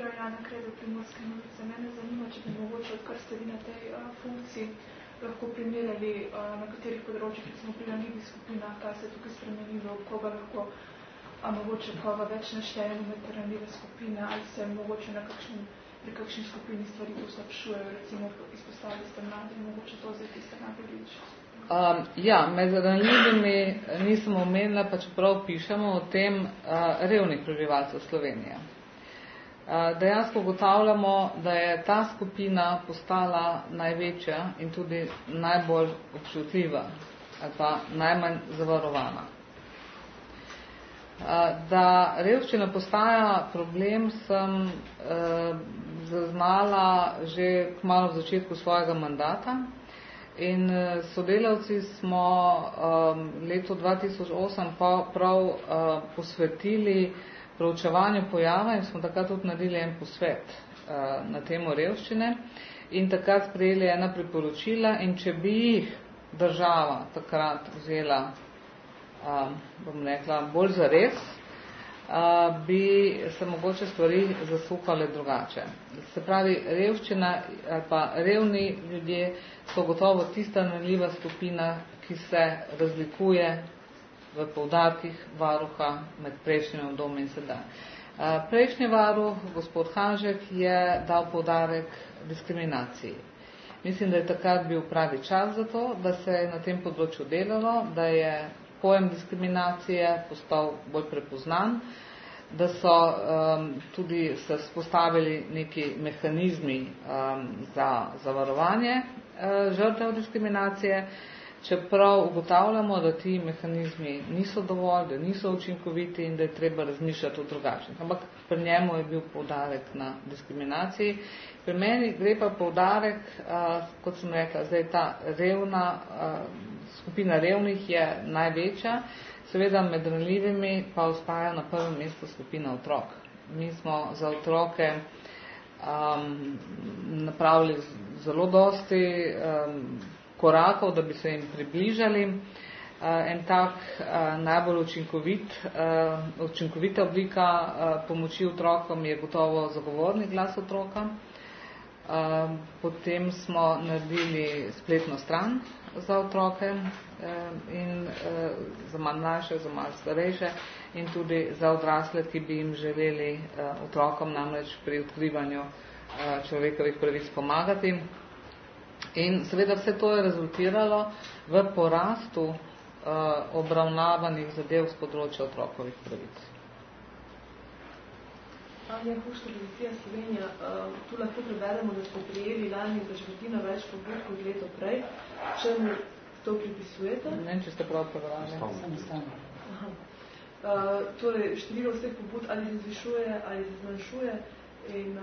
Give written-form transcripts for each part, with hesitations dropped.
Živijo Jana Krede, Primorske novice. Mene zanima, če bi mogoče, odkar ste vi na tej funkciji, lahko primerjali na katerih področjih, recimo pri ranljivih skupinah, kaj se je tukaj spremenilo, koga lahko, mogoče koga več naštejemo med ranljive skupine, ali se mogoče pri kakšni skupini stvari poslabšujejo, recimo izpostavili ste mladi, mogoče to zdaj tiste najbolj vidiš. Ja, med ranljivimi nisem omenila, pa čeprav pišemo o tem revnih prebivalcev Slovenije. Dejansko ugotavljamo, da je ta skupina postala največja in tudi najbolj občutljiva, ali pa najmanj zavarovana. Da revščina postaja problem, sem zaznala že kmalu v začetku svojega mandata. In sodelavci smo leto 2008 prav posvetili proučevanju pojava in smo takrat tudi naredili en posvet na temo revščine in takrat sprejeli ena priporočila in če bi jih država takrat vzela, bom rekla, bolj zares, bi se mogoče stvari zasukale drugače. Se pravi, revščina ali pa revni ljudje so gotovo tista ranljiva skupina, ki se razlikuje v poudarkih varuha med prejšnjim obdobjem in sedaj. Prejšnji varuh, gospod Hanžek, je dal poudarek diskriminaciji. Mislim, da je takrat bil pravi čas za to, da se je na tem področju delalo, da je pojem diskriminacije postal bolj prepoznan, da so tudi se vzpostavili neki mehanizmi za zavarovanje žrtev diskriminacije, čeprav ugotavljamo, da ti mehanizmi niso dovolj, da niso učinkoviti in da je treba razmišljati o drugačnih. Ampak pri njemu je bil poudarek na diskriminaciji. Pri meni gre pa poudarek, kot sem rekla, zdaj ta revna, skupina revnih je največja, seveda med ranljivimi pa ostaja na prvem mestu skupina otrok. Mi smo za otroke napravili zelo dosti korakov, da bi se jim približali. En tak najbolj učinkovita oblika pomoči otrokom je gotovo zagovorni glas otroka. Potem smo naredili spletno stran za otroke in za malo mlajše, za malo starejše in tudi za odrasle, ki bi jim želeli otrokom namreč pri odkrivanju človekovih pravic pomagati. In seveda vse to je rezultiralo v porastu obravnavanih zadev z področja otrokovih pravic. Anja Huš, Televizija Slovenija, tu lahko preberemo, da ste prijeli lani za četrtino več pobud kot leto prej. Čemu to pripisujete? Ne vem, če ste prav prebrali. Torej, število vseh pobud ali se zvišuje ali se zmanjšuje in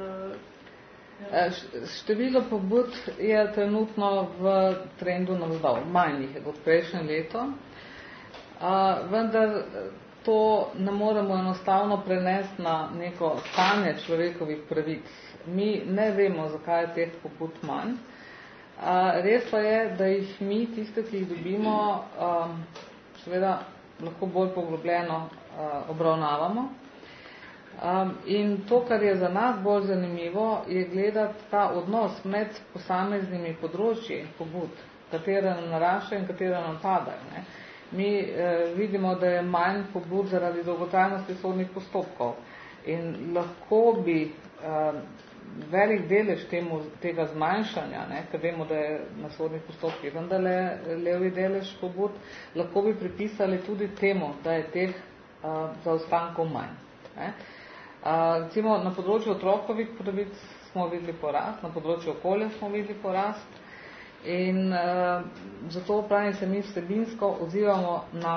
število pobud je trenutno v trendu navzdol. Manj jih je kot prejšnje leto, vendar to ne moremo enostavno prenesti na neko stanje človekovih pravic. Mi ne vemo, zakaj je teh pobud manj. Res pa je, da jih mi, tiste, ki jih dobimo, seveda lahko bolj poglobljeno obravnavamo. In to, kar je za nas bolj zanimivo, je gledati ta odnos med posameznimi področji pobud, katera naraščajo in katera nam padajo. Mi vidimo, da je manj pobud zaradi dolgotrajnosti sodnih postopkov in lahko bi velik delež tega zmanjšanja, ker vemo, da je na sodnih postopkih vendarle levi delež pobud, lahko bi pripisali tudi temu, da je teh zaostankov manj. Recimo na področju otrokovih pravic smo videli porast, na področju okolja smo videli porast in zato pravim se mi vsebinsko odzivamo na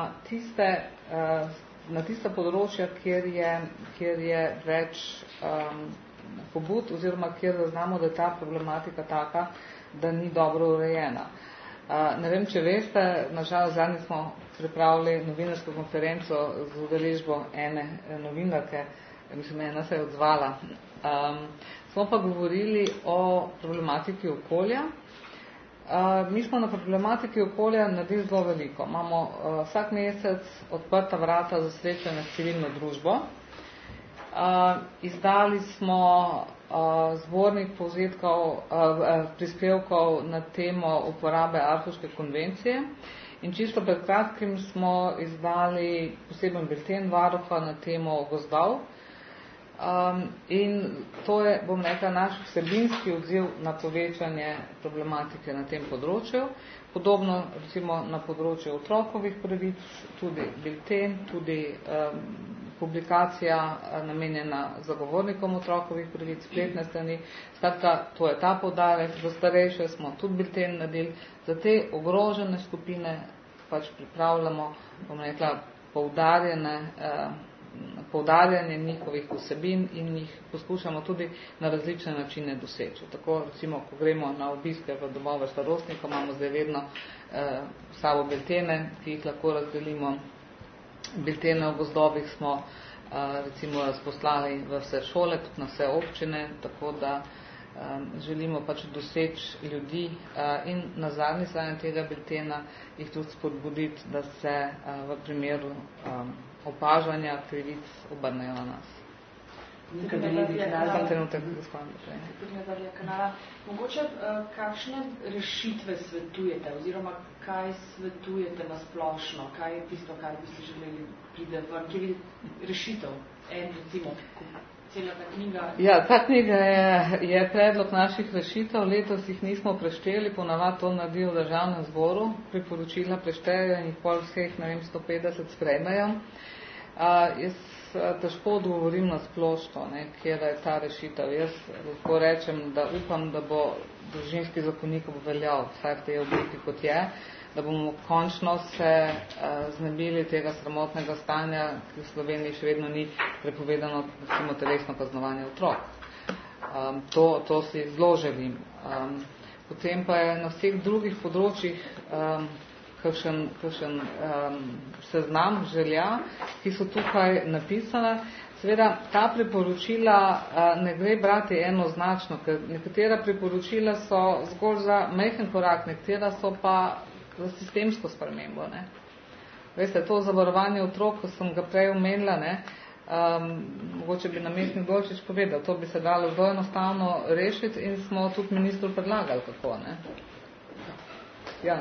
tiste področja, kjer je več pobud oziroma kjer zaznamo, da je ta problematika taka, da ni dobro urejena. Ne vem, če veste, nažalost zadnji smo pripravili novinarsko konferenco z udeležbo ene novinarke, mislim, ena se je odzvala. Smo pa govorili o problematiki okolja. Mi smo na problematiki okolja naredili zelo veliko. Imamo vsak mesec odprta vrata za srečanje s civilno družbo. Izdali smo zbornik povzetkov, prispevkov na temo uporabe Aarhuške konvencije in čisto pred kratkim smo izdali poseben bilten varuha na temo gozdov. In to je, bom rekla, naš vsebinski odziv na povečanje problematike na tem področju. Podobno recimo na področju otrokovih pravic, tudi bilten, tudi publikacija namenjena zagovornikom otrokovih pravic, spletne strani. Skratka, to je ta poudarek. Za starejše smo tudi bilten naredili. Za te ogrožene skupine pač pripravljamo, bom rekla, poudarjanje njihovih vsebin in jih poskušamo tudi na različne načine doseči. Tako recimo, ko gremo na obiske v domove starostnikov, imamo zdaj vedno sabo biltene, ki jih lahko razdelimo. Biltene v gozdovih smo recimo razposlali v vse šole, tudi na vse občine, tako da želimo pač doseči ljudi in na zadnji strani tega biltena jih tudi spodbuditi, da se v primeru opažanja krivic obrnejo na nas. Mogoče kakšne rešitve svetujete oziroma kaj svetujete na splošno, kaj je tisto, kar bi si želeli pride ven, kje je rešitev? Recimo, cela ta knjiga. Ja, ta knjiga je predlog naših rešitev, letos jih nismo prešteli, ponavadi to naredijo v Državnem zboru, priporočila preštejo in jih pol vseh, 150 sprejmejo. Jaz težko odgovorim na splošno, kje da je ta rešitev. Jaz lahko rečem, da upam, da bo družinski zakonik obveljal, vsaj v tej obliki kot je, da bomo končno se znebili tega sramotnega stanja, ki v Sloveniji še vedno ni prepovedano, recimo telesno kaznovanje otrok. To si zelo želim. Potem pa je na vseh drugih področjih kakšen seznam želja, ki so tukaj napisane. Seveda, ta priporočila ne gre brati enoznačno, ker nekatera priporočila so zgolj za majhen korak, nekatera so pa za sistemsko spremembo. Veste, to zavarovanje otrok, ko sem ga prej omenila, mogoče bi namestnik Dolčič povedal, to bi se dalo zelo enostavno rešiti in smo tudi ministru predlagali kako. Ja.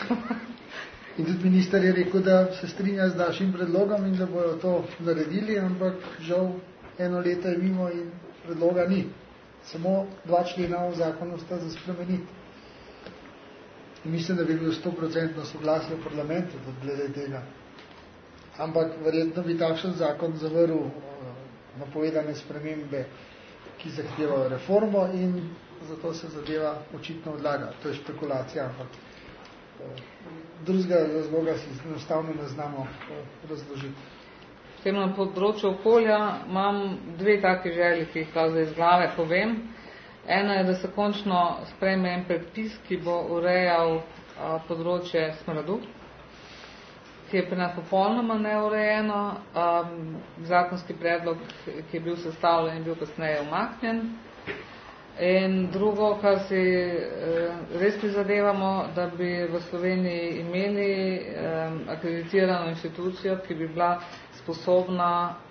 In tudi minister je rekel, da se strinja z našim predlogom in da bojo to naredili, ampak žal 1 leto je mimo in predloga ni. Samo 2 člena v zakonu sta za spremeniti. In mislim, da bi bilo 100% soglasje v parlamentu glede tega. Ampak verjetno bi takšen zakon zavrl napovedane spremembe, ki zahtevajo reformo in zato se zadeva očitno odlaga. To je špekulacija, ampak drugega razloga si enostavno ne znamo razložiti. Tem na področju okolja imam 2 take želje, ki jih iz glave povem. Ena je, da se končno sprejme en predpis, ki bo urejal področje smradu, ki je pri nas popolnoma neurejeno. Zakonski predlog, ki je bil sestavljen, je bil kasneje umaknjen. In drugo, kar si res prizadevamo, da bi v Sloveniji imeli akreditirano inštitucijo, ki bi bila sposobna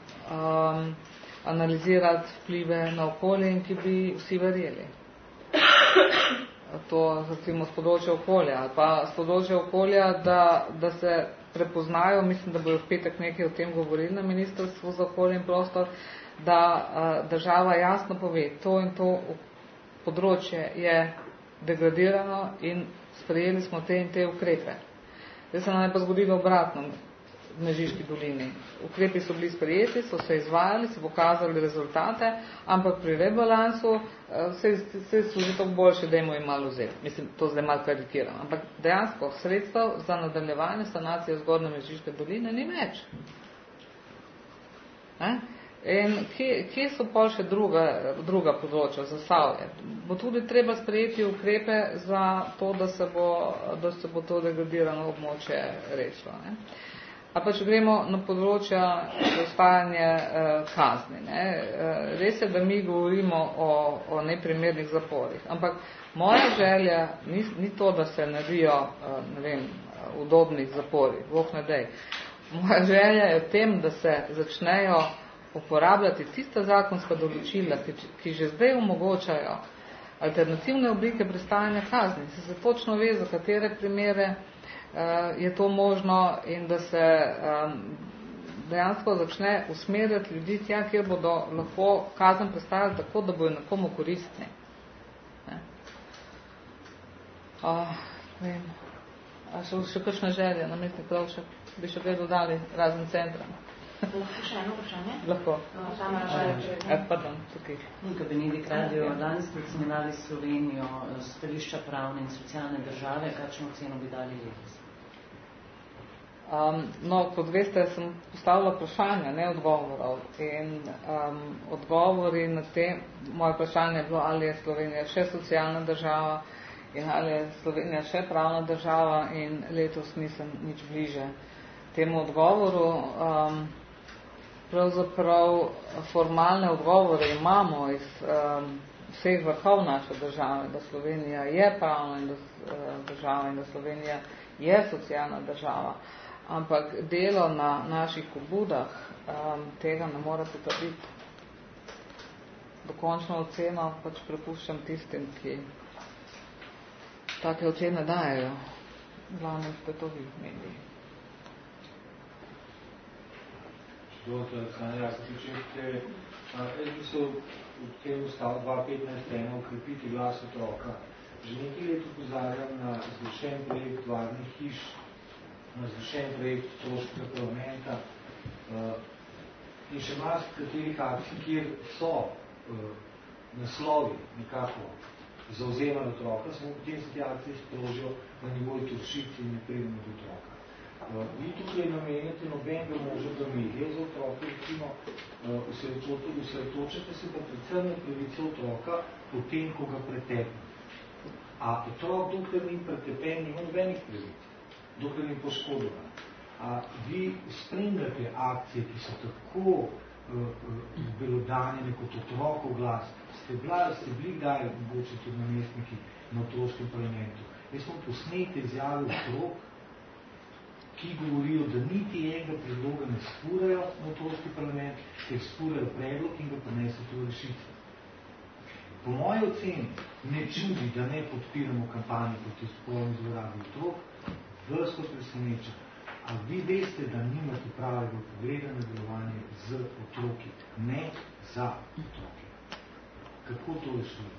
analizirati vplive na okolje in ki bi vsi verjeli. To recimo z področja okolja. Ali pa z področja okolja, da se prepoznajo, mislim, da bojo v petek nekaj o tem govorili na Ministrstvu za okolje in prostor, da država jasno pove, to in to področje je degradirano in sprejeli smo te in te ukrepe. Zdaj se nam je pa zgodilo obratno v Mežiški dolini. Ukrepi so bili sprejeti, so se izvajali, so pokazali rezultate, ampak pri rebalansu se služi to boljše, da jim malo vzeti. Mislim, to zdaj malo karikiram. Ampak dejansko sredstev za nadaljevanje sanacije zgornje Mežiške doline ni več. In kje so pa še druga področja za Zasavje? Bo tudi treba sprejeti ukrepe za to, da se bo to degradirano območje rešilo. A pa če gremo na področja zastajanje kazni. Res je, da mi govorimo o neprimernih zaporih, ampak moja želja ni to, da se naredijo udobnih zapori, Bog ne dej. Moja želja je v tem, da se začnejo uporabljati tista zakonska določila, ki že zdaj omogočajo alternativne oblike prestajanja kazni. Se točno ve, za katere primere je to možno in da se dejansko začne usmerjati ljudi tja, kjer bodo lahko kazen prestajali tako, da bojo nekomu koristni. Še kakšna želja, namestnik Krovšek, bi še kaj dodali razen centra? Lahko še eno vprašanje? Lahko. Pardon, tukaj. Nika Benedikt Radio, danes ste ocenjevali Slovenijo stališča pravne in socialne države, kakšno oceno bi dali letos? Kot veste, sem postavila vprašanja, ne odgovorov. In odgovori na te, moje vprašanje je bilo, ali je Slovenija še socialna država in ali je Slovenija še pravna država, in letos nisem nič bliže temu odgovoru. Pravzaprav formalne odgovore imamo iz vseh vrhov naše države, da Slovenija je pravna država in da Slovenija je socialna država. Ampak delo na naših pobudah tega ne more potrditi. Dokončno oceno pač prepuščam tistim, ki take ocene dajejo. Glavno ste to vi mediji. Dovolite, Aleksandra, jaz bi se v tem ustavu 2.15.1 ukrepiti glas otroka. Že nekaj let upozarjam na zgrešen projekt varnih hiš, na zgrešen projekt otroškega parlamenta in še katerih akcij, kjer so naslovi nekako zauzemali otroka, smo potem se te akcije sprožijo na nivoju Turšic in ne pridemo do otroka. Vi tukaj namenjate nobenega možnega medija za otroke, recimo, usredotočate se pa predvsem na pravice otroka potem, ko ga pretepne. A otrok, dokler ni pretepen, nima nobenih pravic, dokler ni poškodovan. A vi spremljate akcije, ki so tako belodanjene kot otrokov glas, ste bili kdaj mogoče tudi namestniki na otroškem parlamentu. Jaz smo posnete izjave otrok, ki govorijo, da niti enega predloga ne spurajo na otroški parlament, ker spurajo predlog in ga prinesejo to rešitve. Po moji oceni ne čudi, da ne podpiramo kampanje proti spolni zlorabi otrok, vrsto preseneča. A vi veste, da nimate pravega pogleda na delovanje z otroki, ne za otroke. Kako to rešujete?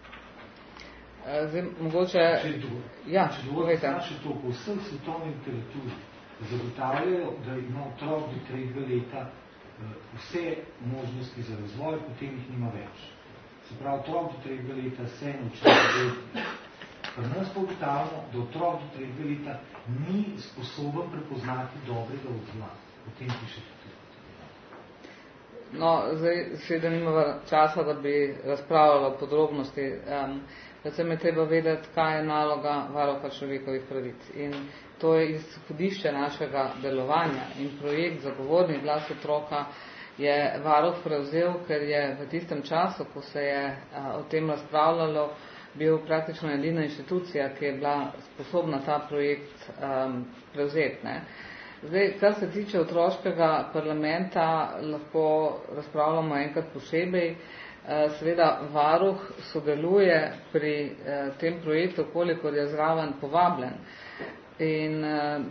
Zdaj, mogoče... Če dovolite, to po vsem svetovni literaturi zagotavljajo, da ima otrok do 3 leta vse možnosti za razvoj, potem jih nima več. Se pravi, otrok do 3 leta se nauči živeti. Pri nas pa ugotavljamo, da otrok do 3 leta ni sposoben prepoznati dobrega od zla. Potem pišete to. No, zdaj seveda nimamo časa, da bi razpravljala o podrobnosti. Predvsem je treba vedeti, kaj je naloga varuha človekovih pravic. In to je izhodišče našega delovanja. In projekt Zagovorni glas otroka je varuh prevzel, ker je v tistem času, ko se je o tem razpravljalo, bil praktično edina inštitucija, ki je bila sposobna ta projekt prevzeti. Zdaj, kar se tiče otroškega parlamenta, lahko razpravljamo enkrat posebej. Seveda varuh sodeluje pri tem projektu, kolikor je zraven povabljen. In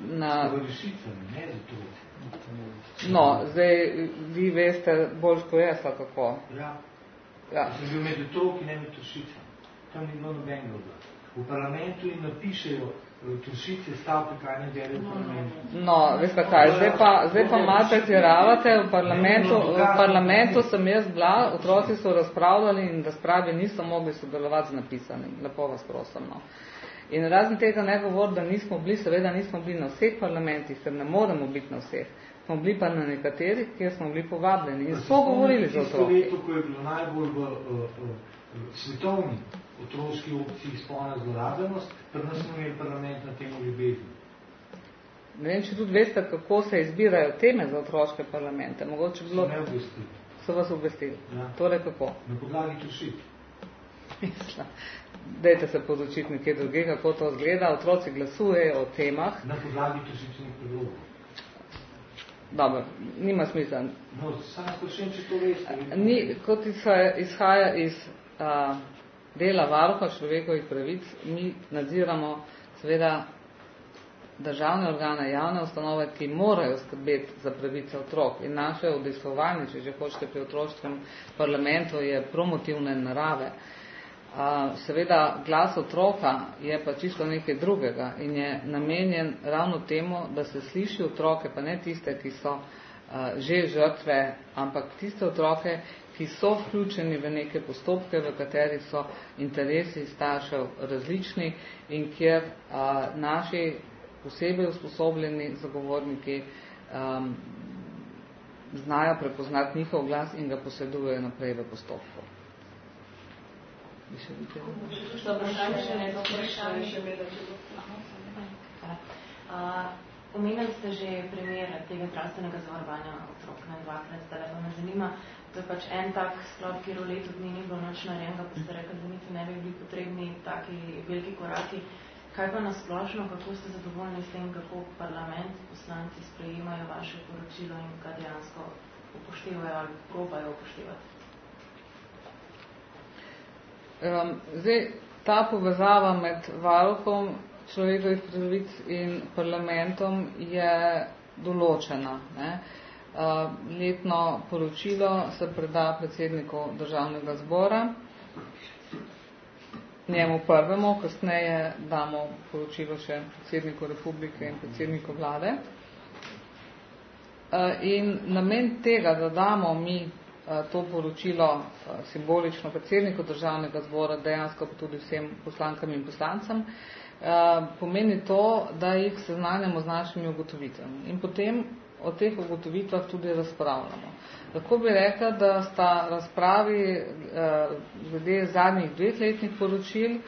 no, zdaj vi veste bolj kot jaz, kako. Ja. Sem bil med otroki, ne med Turšicami. Tam ni bilo nobenega obla. V parlamentu jim napišejo Turšice stavke, kaj ne dere v parlamentu. No, veste kaj, zdaj pa malo pretiravate. V parlamentu sem jaz bila, otroci so razpravljali in razprave niso mogli sodelovati z napisanim. Lepo vas prosim. No. In razen tega ne govor, da nismo bili, seveda nismo bili na vseh parlamentih, ker ne moremo biti na vseh. Smo bili pa na nekaterih, kjer smo bili povabljeni. In smo govorili za otroki. Leto, ko je bilo najbolj v svetovni otroški opciji spolna zlorabljenost, pri nas smo imeli parlament na temo ljubezni. Ne vem, če tudi veste, kako se izbirajo teme za otroške parlamente. Mogoče bilo... So me obvestili. So vas obvestili. Ja. Torej kako? Na podlagi Turšic. Dajte se podučiti nekje druge, kako to izgleda. Otroci glasujejo o temah. Na podlagi Turšičnih predlogov. dobro, nima smisla. No, sam sprašujem, če to veste. Kot izhaja iz dela varuha človekovih pravic, mi nadziramo seveda državne organe, javne ustanove, ki morajo skrbeti za pravice otrok. In naše udejstvovanje, če že hočete pri otroškem parlamentu, je promotivne narave. Seveda glas otroka je pa čisto nekaj drugega in je namenjen ravno temu, da se sliši otroke, pa ne tiste, ki so že žrtve, ampak tiste otroke, ki so vključeni v neke postopke, v katerih so interesi staršev različni in kjer naši posebej usposobljeni zagovorniki znajo prepoznati njihov glas in ga posredujejo naprej v postopku. Omenili ste že primer tega zdravstvenega zavarovanja otrok na dvakrat, zdaj pa me zanima, to je pač en tak sklop, kjer v letu dni ni bilo nič narejenega, pa ste rekli, da niti ne bi bili potrebni taki veliki koraki. Kaj pa nasplošno, kako ste zadovoljni s tem, kako parlament, poslanci sprejemajo vaše poročilo in ga dejansko upoštevajo ali probajo upoštevati? Zdaj, ta povezava med varuhom človekovih pravic in parlamentom je določena. Ne? Letno poročilo se preda predsedniku državnega zbora, njemu prvemu, kasneje damo poročilo še predsedniku republike in predsedniku vlade. In namen tega, da damo mi to poročilo simbolično predsedniku državnega zbora, dejansko pa tudi vsem poslankam in poslancem, pomeni to, da jih seznanjamo z našimi ugotovitvami. In potem o teh ugotovitvah tudi razpravljamo. Lahko bi rekla, da sta razpravi glede zadnjih 2 letnih poročil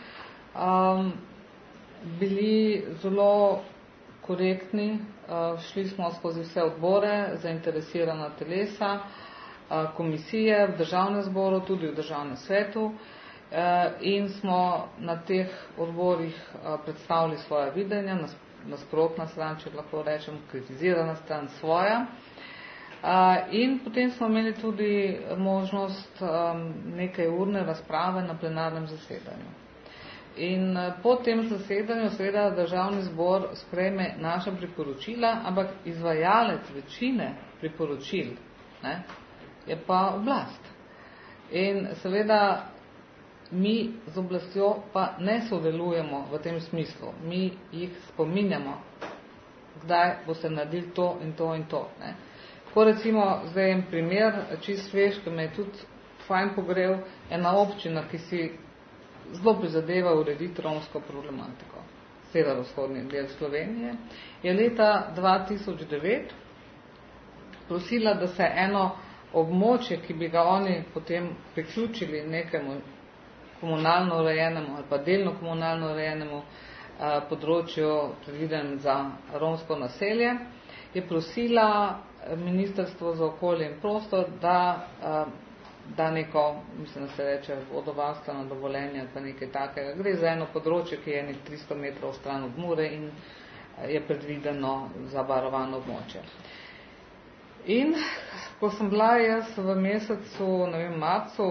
bili zelo korektni. Šli smo skozi vse odbore, zainteresirana telesa, komisije v državnem zboru, tudi v državnem svetu in smo na teh odborih predstavili svoja videnja, nasprotna stran, če lahko rečem, kritizirana stran svoja. In potem smo imeli tudi možnost nekaj urne razprave na plenarnem zasedanju. In po tem zasedanju seveda državni zbor sprejme naša priporočila, ampak izvajalec večine priporočil, ne, je pa oblast. In seveda mi z oblastjo pa ne sodelujemo v tem smislu. Mi jih spominjamo, kdaj boste naredili to in to in to. Ne. Ko recimo, zdaj en primer, čist svež, ki me je tudi fajn pogrel, ena občina, ki si zelo prizadeva urediti romsko problematiko, severovzhodni del Slovenije, je leta 2009 prosila, da se eno območje, ki bi ga oni potem priključili nekemu komunalno urejenemu ali pa delno komunalno urejenemu področju predviden za romsko naselje, je prosila Ministrstvo za okolje in prostor, da neko, mislim, da se reče vodovarstveno dovoljenje ali pa nekaj takega. Gre za eno področje, ki je 300 metrov stran od Mure in je predvideno za varovano območje. In ko sem bila jaz v mesecu, marcu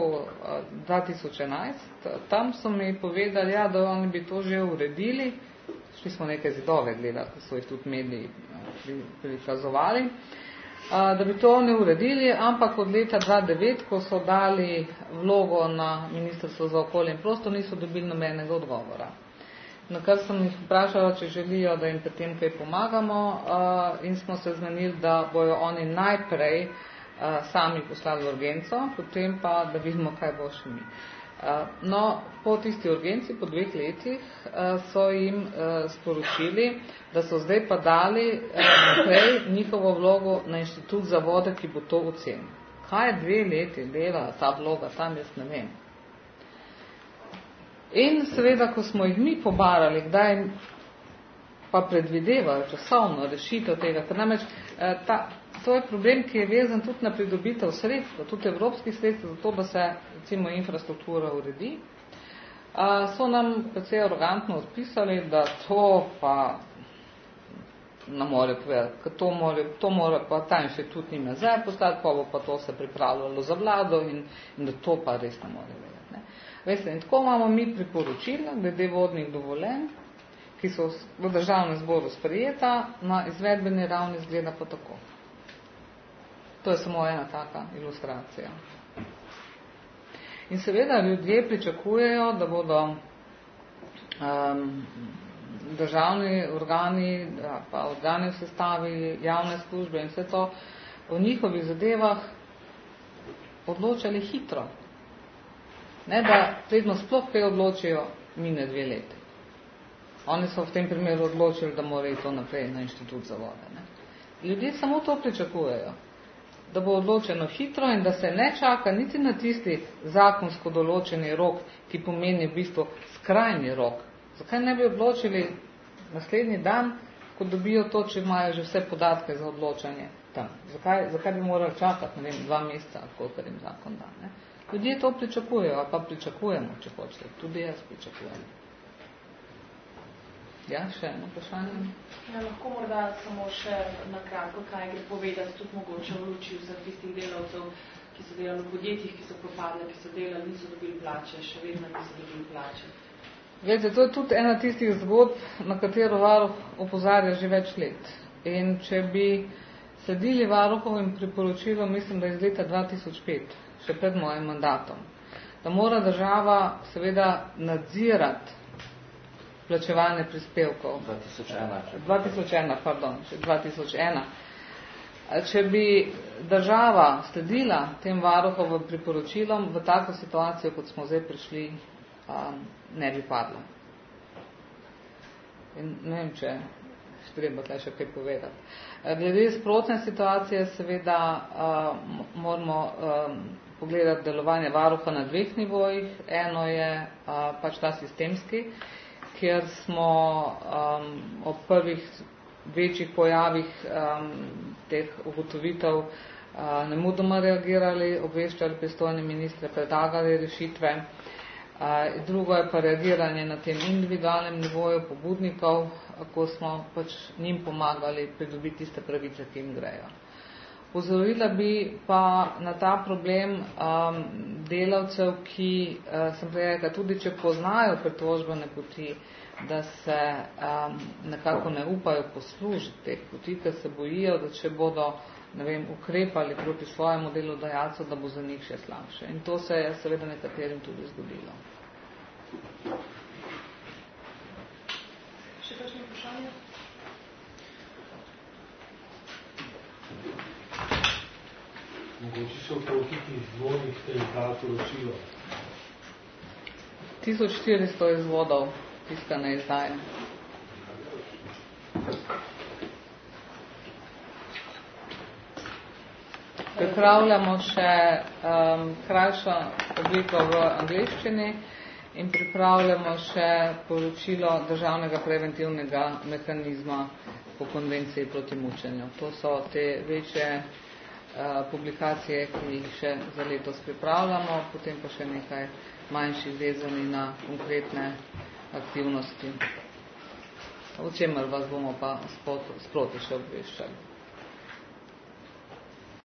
2011, tam so mi povedali, da oni bi to že uredili. Šli smo nekaj zidove gledati, ko so jih tudi mediji prikazovali, da bi to ne uredili, ampak od leta 2009, ko so dali vlogo na Ministrstvo za okolje in prostor, niso dobili nobenega odgovora. Na kar sem jih vprašala, če želijo, da jim pri tem kaj pomagamo, in smo se zmenili, da bojo oni najprej sami poslali urgenco, potem pa, da vidimo, kaj bo še mi. No, po tisti urgenci, po 2 letih, so jim sporočili, da so zdaj pa dali naprej njihovo vlogo na Inštitut za vode, ki bo to ocenil. Kaj 2 leti dela ta vloga, tam jaz ne vem. In seveda, ko smo jih mi pobarali, kdaj pa predvidevajo časovno rešitev tega, ker namreč to je problem, ki je vezan tudi na pridobitev sredstva, tudi evropskih sredstev, zato da se recimo infrastruktura uredi, so nam precej arogantno odpisali, da to pa na more povedati, ker to mora pa ta inštitut nima zdaj postati, pa bo pa to se pripravljalo za vlado in da to pa res ne more vedeti. Ne. Veste, in tako imamo mi priporočila glede vodnih dovoljenj, ki so v državnem zboru sprejeta, na izvedbeni ravni izgleda pa tako. To je samo ena taka ilustracija. In seveda ljudje pričakujejo, da bodo državni organi, pa organi v sestavi, javne službe in vse to o njihovih zadevah odločali hitro. Ne, da predno sploh kaj odločijo mine 2 leti. Oni so v tem primeru odločili, da morajo to naprej na inštitut za vode. Ne. Ljudje samo to pričakujejo, da bo odločeno hitro in da se ne čaka niti na tisti zakonsko določeni rok, ki pomeni v bistvu skrajni rok. Zakaj ne bi odločili naslednji dan, ko dobijo to, če imajo že vse podatke za odločanje tam? Zakaj bi morali čakati, ne vem, 2 meseca, koliko jim zakon da? Ne? Ljudje to pričakujejo, ali pa pričakujemo, če hočete. Tudi jaz pričakujem. Ja, še eno vprašanje? Ja, lahko morda samo še na kratko, kaj gre povedati, tudi mogoče v luči vseh tistih delavcev, ki so delali v podjetjih, ki so propadli, ki so delali, niso dobili plače, še vedno niso dobili plače. Glede, to je tudi ena tistih zgodb, na katero Varuh opozarja že več let. In če bi sledili Varuhovim priporočilom, mislim, da iz leta 2005, še pred mojim mandatom, da mora država seveda nadzirati plačevanje prispevkov. 2001. Če bi država sledila tem Varuhovim priporočilom, v tako situacijo, kot smo zdaj prišli, ne bi padla. In ne vem, če treba tle še kaj povedati. Glede sprotne situacije, seveda moramo pogledati delovanje Varuha na 2 nivojih. Eno je pač ta sistemski, kjer smo ob prvih večjih pojavih teh ugotovitev nemudoma reagirali, obveščali pristojne ministre, predlagali rešitve. Drugo je pa reagiranje na tem individualnem nivoju pobudnikov, ko smo pač njim pomagali pridobiti tiste pravice, ki jim grejo. Pozorila bi pa na ta problem delavcev, ki sem rekla, tudi če poznajo pritožbene poti, da se nekako ne upajo poslužiti teh poti, ker se bojijo, da če bodo ukrepali proti svojemu delodajalcu, da bo za njih še slabše. In to se je seveda nekaterim tudi zgodilo. Še kakšno vprašanje? Mogoče so v kolikih izvodih ste izdali poročilo? 1400 izvodov tiskane izdaje. Pripravljamo še krajšo obliko v angleščini in pripravljamo še poročilo državnega preventivnega mehanizma po konvenciji proti mučenju. To so te večje publikacije, ki jih še za letos pripravljamo, potem pa še nekaj manjših vezani na konkretne aktivnosti, o čemer vas bomo pa sproti še obveščali.